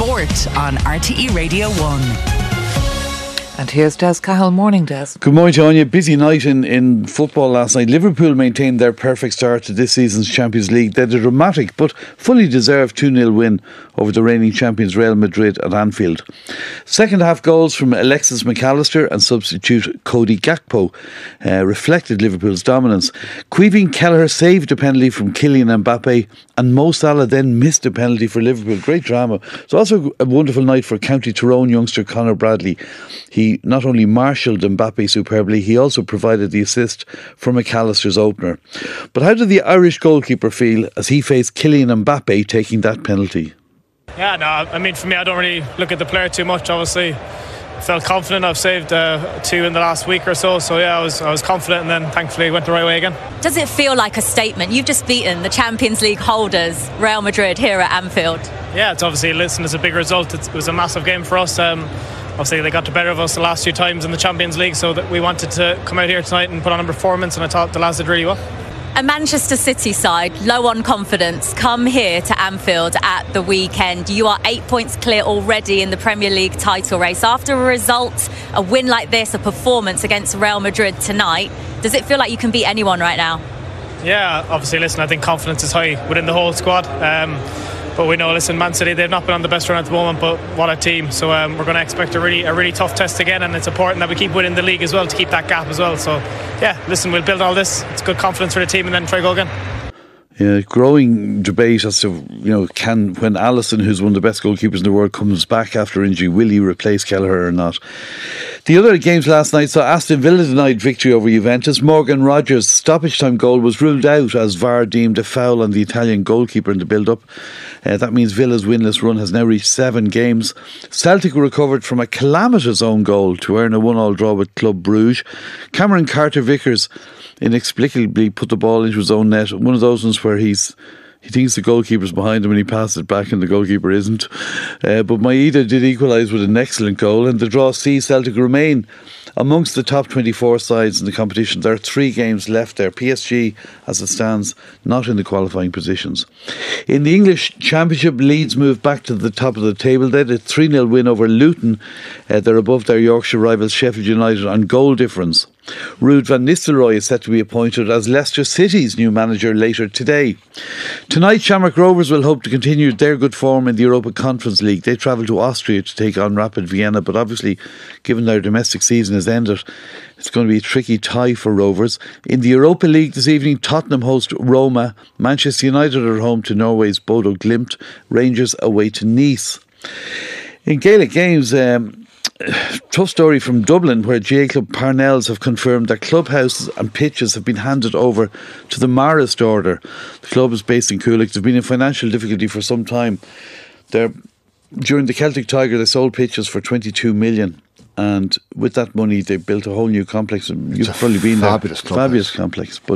Sport on RTE Radio 1. And here's Des Cahill. Morning, Des. Good morning, Tanya. Busy night in football last night. Liverpool maintained their perfect start to this season's Champions League. They had a dramatic but fully deserved 2-0 win over the reigning champions Real Madrid at Anfield. Second half goals from Alexis McAllister and substitute Cody Gakpo reflected Liverpool's dominance. Caoimhín Kelleher saved a penalty from Kylian Mbappe, and Mo Salah then missed a penalty for Liverpool. Great drama. It's also a wonderful night for County Tyrone youngster Conor Bradley. He not only marshalled Mbappe superbly, he also provided the assist for McAllister's opener. But how did the Irish goalkeeper feel as he faced Kylian Mbappe taking that penalty? Yeah, no, I mean, for me, I don't really look at the player too much, obviously. I felt confident. I've saved two in the last week or so. So yeah, I was confident, and then thankfully it went the right way again. Does it feel like a statement? You've just beaten the Champions League holders, Real Madrid, here at Anfield. Yeah, it's obviously, it's a big result. It was a massive game for us. Obviously they got the better of us the last few times in the Champions League, so that we wanted to come out here tonight and put on a performance, and I thought the lads did really well. A Manchester City side, low on confidence, come here to Anfield at the weekend. You are 8 points clear already in the Premier League title race. After a result, a win like this, a performance against Real Madrid tonight, does it feel like you can beat anyone right now? Yeah, obviously, listen, I think confidence is high within the whole squad. But we know, listen, Man City, they've not been on the best run at the moment, but what a team. So we're going to expect a really tough test again, and it's important that we keep winning the league as well to keep that gap as well. So, yeah, listen, we'll build all this. It's good confidence for the team, and then try to go again. Yeah, growing debate as to, when Alisson, who's one of the best goalkeepers in the world, comes back after injury, will he replace Kelleher or not? The other games last night saw Aston Villa denied victory over Juventus. Morgan Rogers' stoppage time goal was ruled out as VAR deemed a foul on the Italian goalkeeper in the build-up. That means Villa's winless run has now reached 7 games. Celtic recovered from a calamitous own goal to earn a 1-1 draw with Club Bruges. Cameron Carter-Vickers inexplicably put the ball into his own net. One of those ones where he thinks the goalkeeper's behind him and he passes it back and the goalkeeper isn't. But Maeda did equalise with an excellent goal, and the draw sees Celtic remain amongst the top 24 sides in the competition. There are 3 games left there. PSG, as it stands, not in the qualifying positions. In the English Championship, Leeds moved back to the top of the table. They had a 3-0 win over Luton. They're above their Yorkshire rivals Sheffield United on goal difference. Ruud van Nistelrooy is set to be appointed as Leicester City's new manager later today. Tonight, Shamrock Rovers will hope to continue their good form in the Europa Conference League. They travel to Austria to take on Rapid Vienna, but obviously, given their domestic season has ended, it's going to be a tricky tie for Rovers. In the Europa League this evening, Tottenham host Roma, Manchester United are home to Norway's Bodo Glimt, Rangers away to Nice. In Gaelic games, tough story from Dublin, where GA Club Parnells have confirmed their clubhouses and pitches have been handed over to the Marist order. The club is based in Coolock. They've been in financial difficulty for some time. During the Celtic Tiger, they sold pitches for 22 million. And with that money, they built a whole new complex. You've probably been there. Fabulous complex. But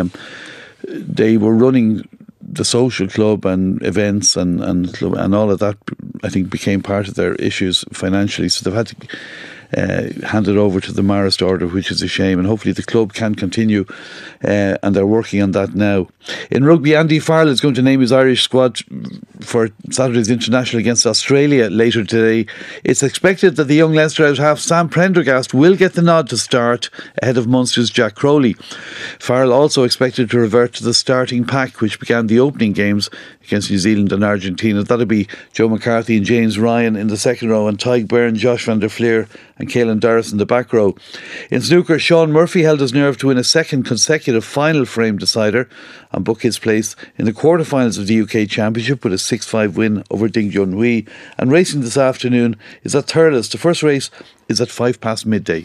they were running the social club and events and all of that, I think, became part of their issues financially. So they've had to hand it over to the Marist order, which is a shame. And hopefully the club can continue, and they're working on that now. In rugby, Andy Farrell is going to name his Irish squad for Saturday's international against Australia later today. It's expected that the young Leinster out half Sam Prendergast will get the nod to start ahead of Munster's Jack Crowley. Farrell also expected to revert to the starting pack, which began the opening games against New Zealand and Argentina. That'll be Joe McCarthy and James Ryan in the second row, and Tyg Byrne, Josh van der Fleer and Caelan Doris in the back row. In snooker, Sean Murphy held his nerve to win a second consecutive final frame decider and book his place in the quarterfinals of the UK Championship with a 6-5 win over Ding Junhui. And racing this afternoon is at Thurles. The first race is at 5 past midday.